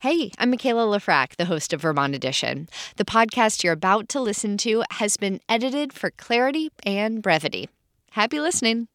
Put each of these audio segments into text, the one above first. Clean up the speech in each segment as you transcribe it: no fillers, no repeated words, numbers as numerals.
Hey, I'm Michaela Lafrac, the host of Vermont Edition. The podcast you're about to listen to has been edited for clarity and brevity. Happy listening.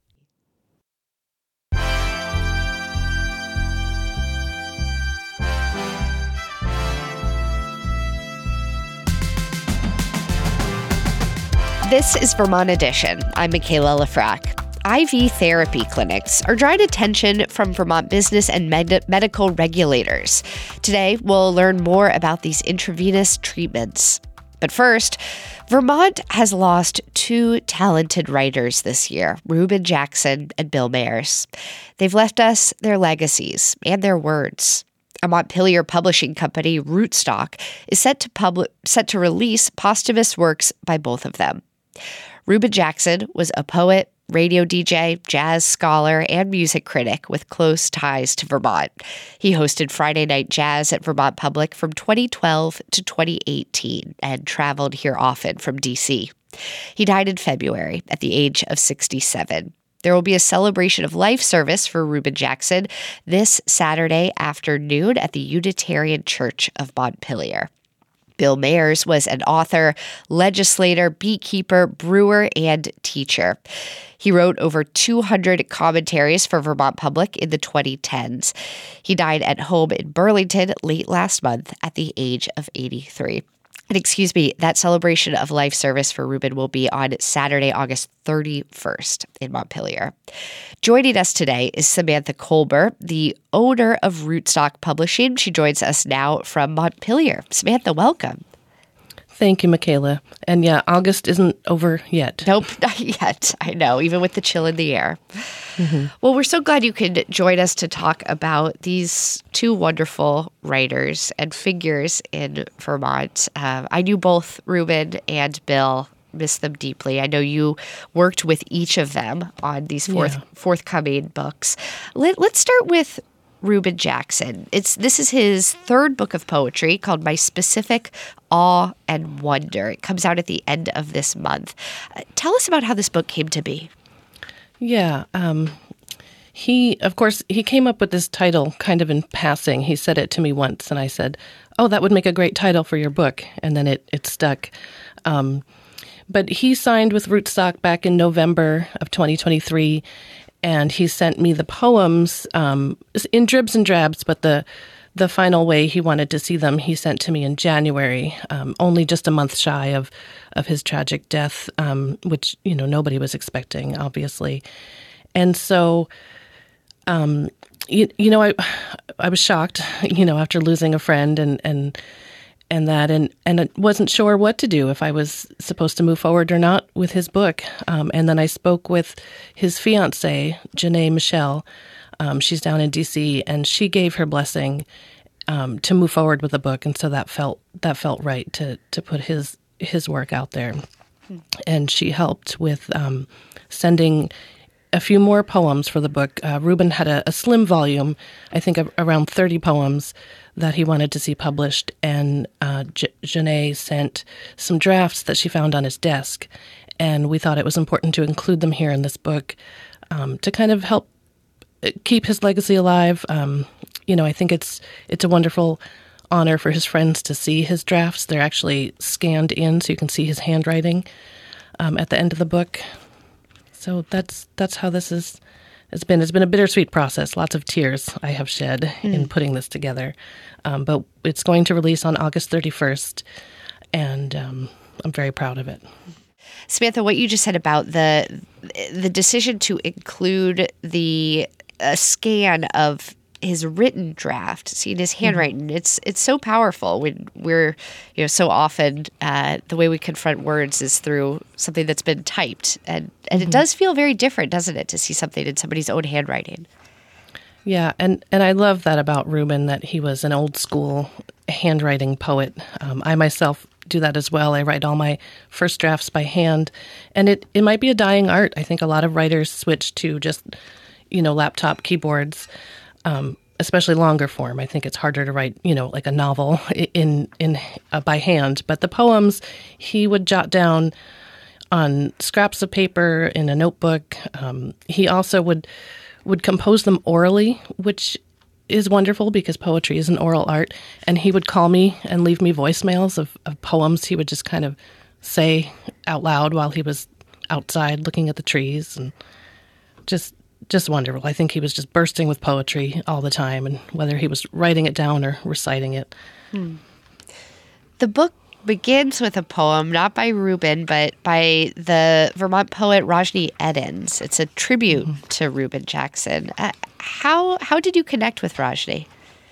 This is Vermont Edition. I'm Michaela Lafrac. IV therapy clinics are drawing attention from Vermont business and medical regulators. Today, we'll learn more about these intravenous treatments. But first, Vermont has lost two talented writers this year, Reuben Jackson and Bill Mayers. They've left us their legacies and their words. A Montpelier publishing company, Rootstock, is set to release posthumous works by both of them. Reuben Jackson was a poet, radio DJ, jazz scholar, and music critic with close ties to Vermont. He hosted Friday Night Jazz at Vermont Public from 2012 to 2018 and traveled here often from D.C. He died in February at the age of 67. There will be a celebration of life service for Reuben Jackson this Saturday afternoon at the Unitarian Church of Montpelier. Bill Mayers was an author, legislator, beekeeper, brewer, and teacher. He wrote over 200 commentaries for Vermont Public in the 2010s. He died at home in Burlington late last month at the age of 83. And that celebration of life service for Reuben will be on Saturday, August 31st in Montpelier. Joining us today is Samantha Kolber, the owner of Rootstock Publishing. She joins us now from Montpelier. Samantha, welcome. Thank you, Michaela. And yeah, August isn't over yet. Nope, not yet. I know, even with the chill in the air. Mm-hmm. Well, we're so glad you could join us to talk about these two wonderful writers and figures in Vermont. I knew both Reuben and Bill. Miss them deeply. I know you worked with each of them on these forthcoming books. Let's start with Reuben Jackson. This is his third book of poetry called My Specific Awe and Wonder. It comes out at the end of this month. Tell us about how this book came to be. Yeah. He came up with this title kind of in passing. He said it to me once, and I said, "Oh, that would make a great title for your book." And then it stuck. But he signed with Rootstock back in November of 2023, and he sent me the poems in dribs and drabs, but the final way he wanted to see them, he sent to me in January, only just a month shy of his tragic death, which, nobody was expecting, obviously. And so, I was shocked, after losing a friend and I wasn't sure what to do, if I was supposed to move forward or not with his book. And then I spoke with his fiancée, Janae Michelle. She's down in D.C., and she gave her blessing to move forward with the book, and so that felt right to put his work out there. And she helped with sending a few more poems for the book. Reuben had a slim volume, I think around 30 poems that he wanted to see published, and Janae sent some drafts that she found on his desk, and we thought it was important to include them here in this book to kind of help keep his legacy alive. I think it's a wonderful honor for his friends to see his drafts. They're actually scanned in, so you can see his handwriting at the end of the book. So that's how this is. It's been a bittersweet process. Lots of tears I have shed in putting this together. But it's going to release on August 31st, and I'm very proud of it. Samantha, what you just said about the decision to include the scan of his written draft, seeing his handwriting, it's so powerful when we're, so often the way we confront words is through something that's been typed. And it does feel very different, doesn't it, to see something in somebody's own handwriting? Yeah, and I love that about Reuben, that he was an old school handwriting poet. I myself do that as well. I write all my first drafts by hand, and it might be a dying art. I think a lot of writers switch to just, laptop keyboards, especially longer form. I think it's harder to write, like a novel in by hand. But the poems he would jot down on scraps of paper in a notebook. He also would compose them orally, which is wonderful because poetry is an oral art, and he would call me and leave me voicemails of poems he would just kind of say out loud while he was outside looking at the trees, and just wonderful. I think he was just bursting with poetry all the time, and whether he was writing it down or reciting it. The book begins with a poem, not by Reuben, but by the Vermont poet Rajni Edens. It's a tribute to Reuben Jackson. How did you connect with Rajni?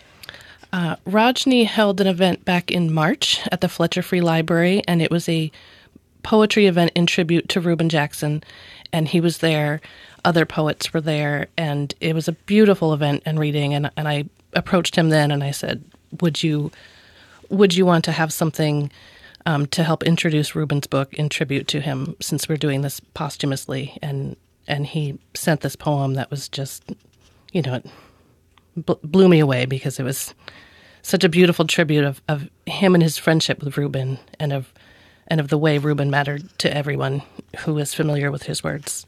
Rajni held an event back in March at the Fletcher Free Library, and it was a poetry event in tribute to Reuben Jackson, and he was there. Other poets were there, and it was a beautiful event and reading, and I approached him then, and I said, would you want to have something to help introduce Reuben's book in tribute to him, since we're doing this posthumously? And he sent this poem that was just, it blew me away, because it was such a beautiful tribute of him and his friendship with Reuben, and of the way Reuben mattered to everyone who is familiar with his words.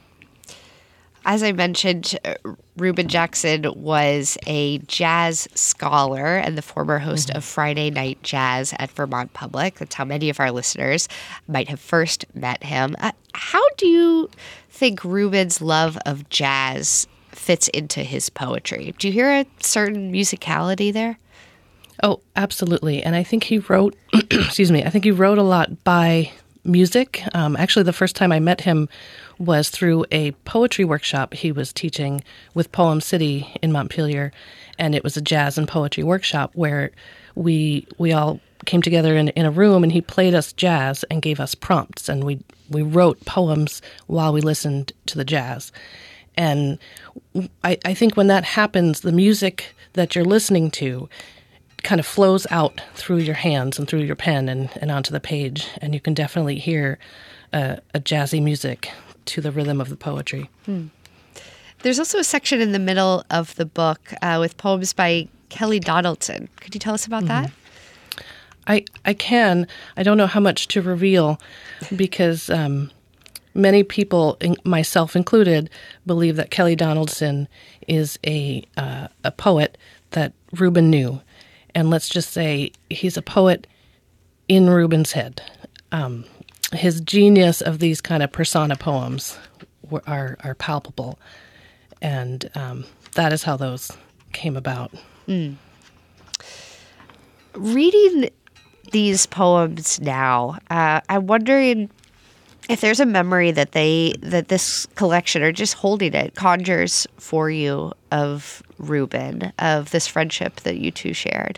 As I mentioned, Reuben Jackson was a jazz scholar and the former host of Friday Night Jazz at Vermont Public. That's how many of our listeners might have first met him. How do you think Reuben's love of jazz fits into his poetry? Do you hear a certain musicality there? Oh, absolutely. And I think he wrote, I think he wrote a lot by music. Actually, the first time I met him was through a poetry workshop he was teaching with Poem City in Montpelier, and it was a jazz and poetry workshop where we all came together in a room, and he played us jazz and gave us prompts, and we wrote poems while we listened to the jazz. And I think when that happens, the music that you're listening to kind of flows out through your hands and through your pen and onto the page, and you can definitely hear a jazzy music to the rhythm of the poetry. There's also a section in the middle of the book with poems by Kelly Donaldson. Could you tell us about that? I can. I don't know how much to reveal, because many people, myself included, believe that Kelly Donaldson is a poet that Reuben knew. And let's just say he's a poet in Reuben's head. His genius of these kind of persona poems are palpable. And that is how those came about. Reading these poems now, I'm wondering if there's a memory that this collection, or just holding it, conjures for you of Reuben, of this friendship that you two shared.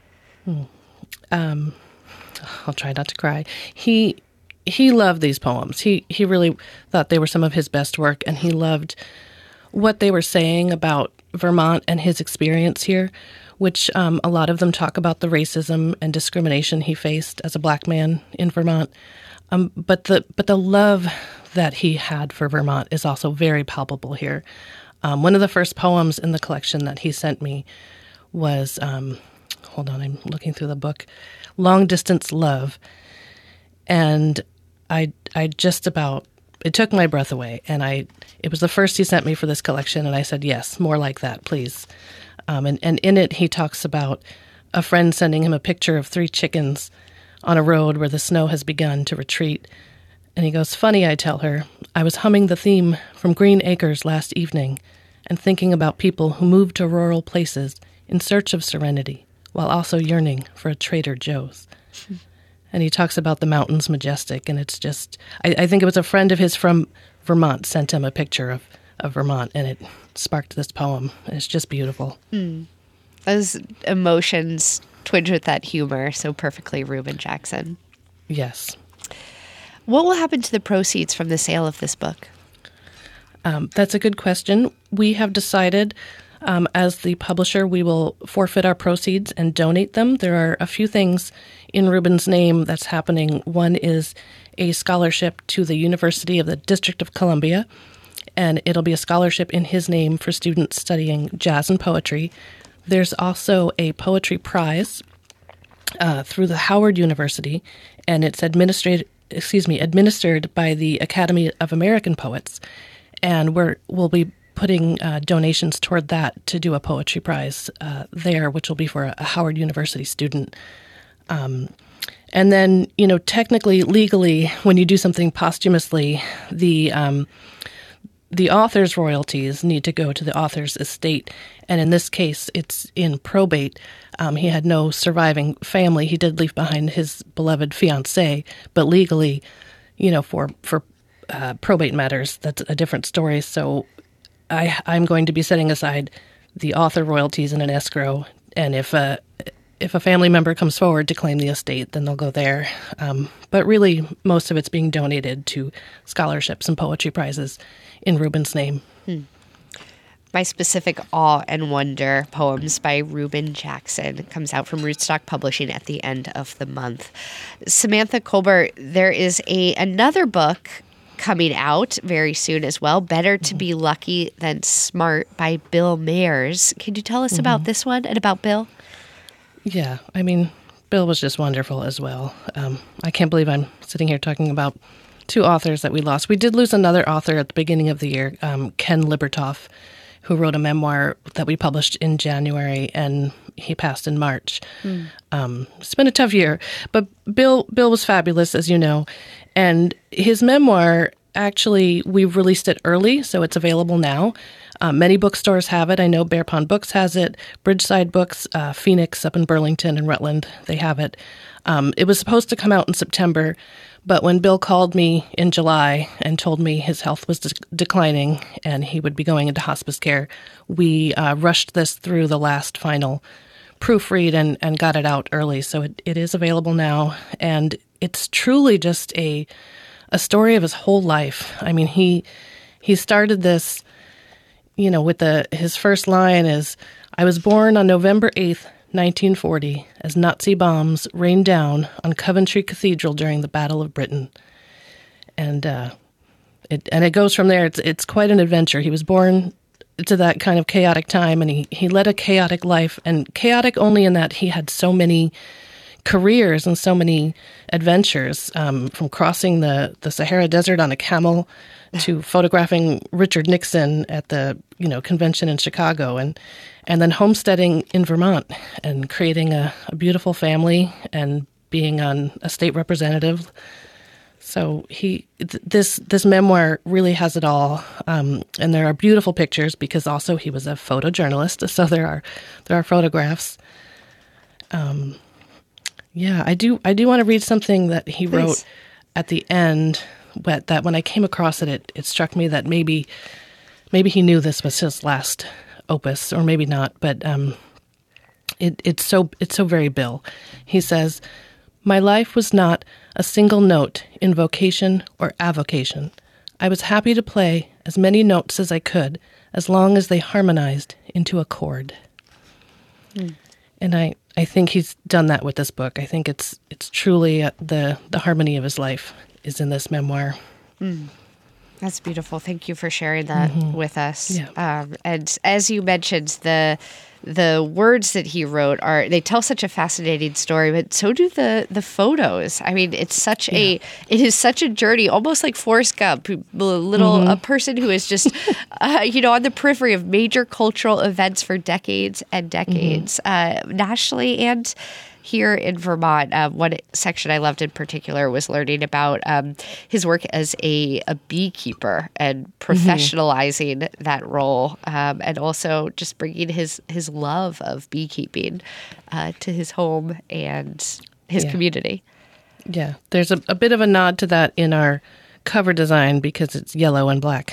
I'll try not to cry. He loved these poems. He really thought they were some of his best work, and he loved what they were saying about Vermont and his experience here, which a lot of them talk about the racism and discrimination he faced as a black man in Vermont. But the love that he had for Vermont is also very palpable here. One of the first poems in the collection that he sent me was, hold on, I'm looking through the book, Long Distance Love. And I just about, it took my breath away. And it was the first he sent me for this collection. And I said, yes, more like that, please. And in it, he talks about a friend sending him a picture of 3 chickens on a road where the snow has begun to retreat. And he goes, funny, I tell her, I was humming the theme from Green Acres last evening and thinking about people who moved to rural places in search of serenity while also yearning for a Trader Joe's. And he talks about the mountains majestic, and it's just, I think it was a friend of his from Vermont sent him a picture of Vermont, and it sparked this poem. And it's just beautiful. Those emotions twinge with that humor so perfectly, Reuben Jackson. Yes. What will happen to the proceeds from the sale of this book? That's a good question. We have decided, as the publisher, we will forfeit our proceeds and donate them. There are a few things in Reuben's name that's happening. One is a scholarship to the University of the District of Columbia, and it'll be a scholarship in his name for students studying jazz and poetry. There's also a poetry prize through the Howard University, and it's administered by the Academy of American Poets. And we'll be putting donations toward that to do a poetry prize there, which will be for a Howard University student. And then, technically, legally, when you do something posthumously, the author's royalties need to go to the author's estate. And in this case, it's in probate. He had no surviving family. He did leave behind his beloved fiancée, but legally, for probate matters, that's a different story. So I'm going to be setting aside the author royalties in an escrow, and if a family member comes forward to claim the estate, then they'll go there. But really, most of it's being donated to scholarships and poetry prizes in Reuben's name. My Specific Awe and Wonder, poems by Reuben Jackson, comes out from Rootstock Publishing at the end of the month. Samantha Colbert, there is another book coming out very soon as well, Better to Be Lucky Than Smart by Bill Mayers. Can you tell us about this one and about Bill? Yeah, Bill was just wonderful as well. I can't believe I'm sitting here talking about two authors that we lost. We did lose another author at the beginning of the year, Ken Libertoff, who wrote a memoir that we published in January, and he passed in March. It's been a tough year, but Bill was fabulous, as you know, and his memoir, actually, we've released it early, so it's available now. Many bookstores have it. I know Bear Pond Books has it, Bridgeside Books, Phoenix up in Burlington and Rutland, they have it. It was supposed to come out in September, but when Bill called me in July and told me his health was declining and he would be going into hospice care, we rushed this through the last final proofread and got it out early. So it is available now, and it's truly just a story of his whole life. He started this, with his first line is, "I was born on November 8th, 1940, as Nazi bombs rained down on Coventry Cathedral during the Battle of Britain." And it goes from there. It's quite an adventure. He was born to that kind of chaotic time, and he led a chaotic life, and chaotic only in that he had so many careers and so many adventures, from crossing the Sahara Desert on a camel to photographing Richard Nixon at the convention in Chicago, and then homesteading in Vermont and creating a beautiful family and being on a state representative. So this memoir really has it all, and there are beautiful pictures because also he was a photojournalist, so there are photographs. Yeah, I do want to read something that he wrote at the end, but that when I came across it struck me that maybe he knew this was his last opus, or maybe not, but it's so very Bill. He says, "My life was not a single note in vocation or avocation. I was happy to play as many notes as I could, as long as they harmonized into a chord." And I think he's done that with this book. I think it's truly the harmony of his life is in this memoir. That's beautiful. Thank you for sharing that with us. Yeah. And as you mentioned, the words that he wrote they tell such a fascinating story, but so do the photos. It's such it is such a journey, almost like Forrest Gump, a person who is just on the periphery of major cultural events for decades and decades, nationally and here in Vermont. One section I loved in particular was learning about his work as a beekeeper and professionalizing that role, and also just bringing his love of beekeeping to his home and his community. Yeah, there's a bit of a nod to that in our cover design because it's yellow and black.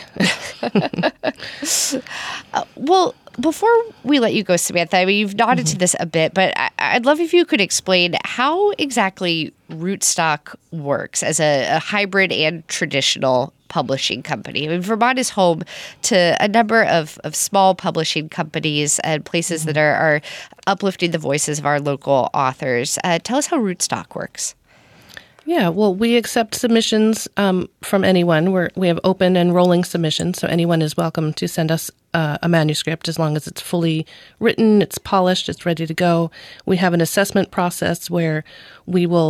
Well, before we let you go, Samantha, you've nodded to this a bit, but I'd love if you could explain how exactly Rootstock works as a hybrid and traditional publishing company. Vermont is home to a number of small publishing companies and places that are uplifting the voices of our local authors. Tell us how Rootstock works. Yeah, well, we accept submissions from anyone. We have open and rolling submissions, so anyone is welcome to send us a manuscript as long as it's fully written, it's polished, it's ready to go. We have an assessment process where we will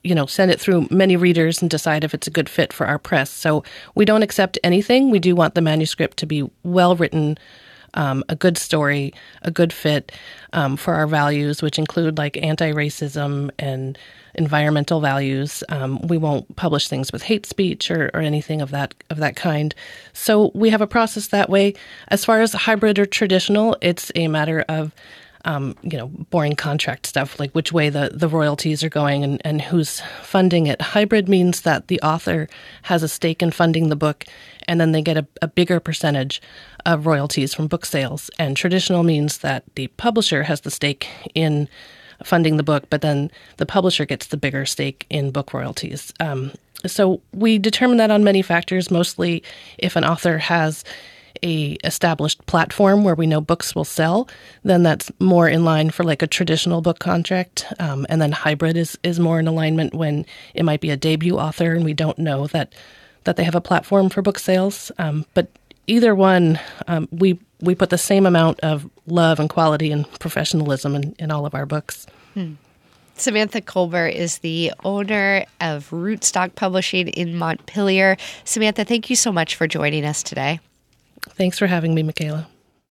send it through many readers and decide if it's a good fit for our press. So we don't accept anything. We do want the manuscript to be well written, a good story, a good fit for our values, which include like anti-racism and environmental values. We won't publish things with hate speech or anything of that kind. So we have a process that way. As far as hybrid or traditional, it's a matter of boring contract stuff, like which way the royalties are going and who's funding it. Hybrid means that the author has a stake in funding the book, and then they get a bigger percentage of royalties from book sales. And traditional means that the publisher has the stake in funding the book, but then the publisher gets the bigger stake in book royalties. So we determine that on many factors, mostly if an author has a established platform where we know books will sell, then that's more in line for like a traditional book contract. And then hybrid is more in alignment when it might be a debut author and we don't know that they have a platform for book sales. But either one, we put the same amount of love and quality and professionalism in all of our books. Samantha Colbert is the owner of Rootstock Publishing in Montpelier. Samantha, thank you so much for joining us today. Thanks for having me, Michaela.